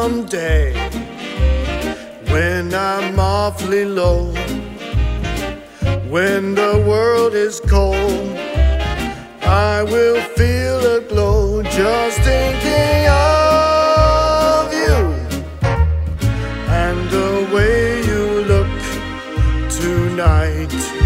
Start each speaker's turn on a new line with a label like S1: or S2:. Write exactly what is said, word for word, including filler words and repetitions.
S1: someday, when I'm awfully low, when the world is cold, I will feel a glow just thinking of you and the way you look tonight.